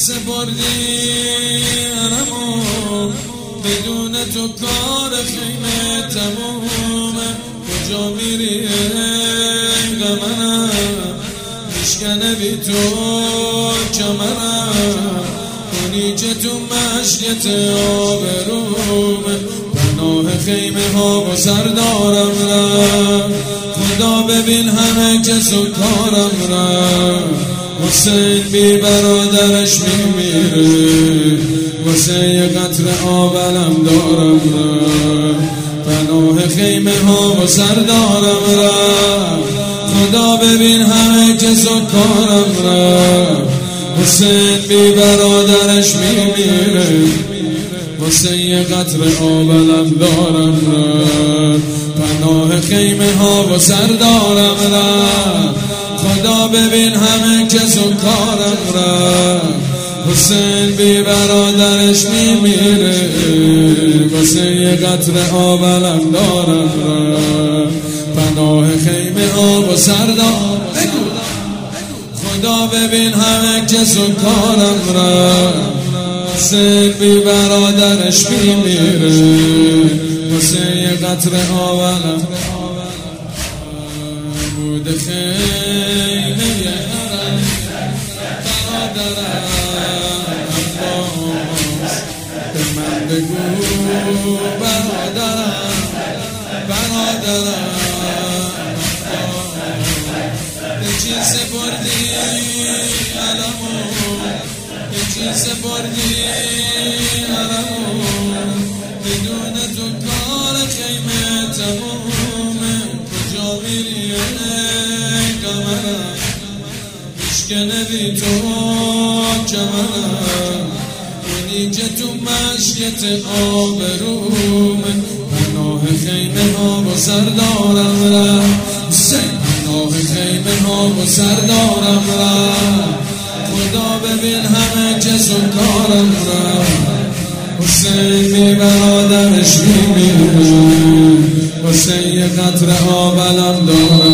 سپردی علمو، بدون تو کار خیمه تمومه. کجا میری ای غمنم، میشکنه بی تو کمرم. کنی که تو مشیت آبرومه، پناه خیمه ها و سردارم رم. خدا ببین همه کس و کارم رم. حسین بی برادرش میمیره، واسه یه قطره آب علم دارم رم. پناه خیمه ها و سردارم رم. خدا ببین همه کس و کارم رم. حسین بی برادرش میمیره، واسه یه قطره آب علم دارم رم. پناه خیمه ها و سردارم رم. خدا ببین همه کس و کارم رم. حسین بی برادرش میمیره، واسه یه قطره آب علم دارم رم. پناه خیمه ها و سردارم. خدا ببین همه کس و کارم رم. حسین بی برادرش میمیره، واسه یه قطره آب علم بود. خیمه حرم برادرم عباس، به من بگو برادرم به چی سپردی علمو، به چی سپردی علمو. بدون تو کار خیمه تمومه. کجا میری ای غمنم، میشکنه بی تو کمرم. کنی که تو مشیت آبرومه، پناه خیمه ها و سردارم رم. پناه خیمه ها و سردارم رم. خدا ببین همه کس و کارم رم. حسین بی برادرش میمیره، واسه یه قطره آب علم دارم.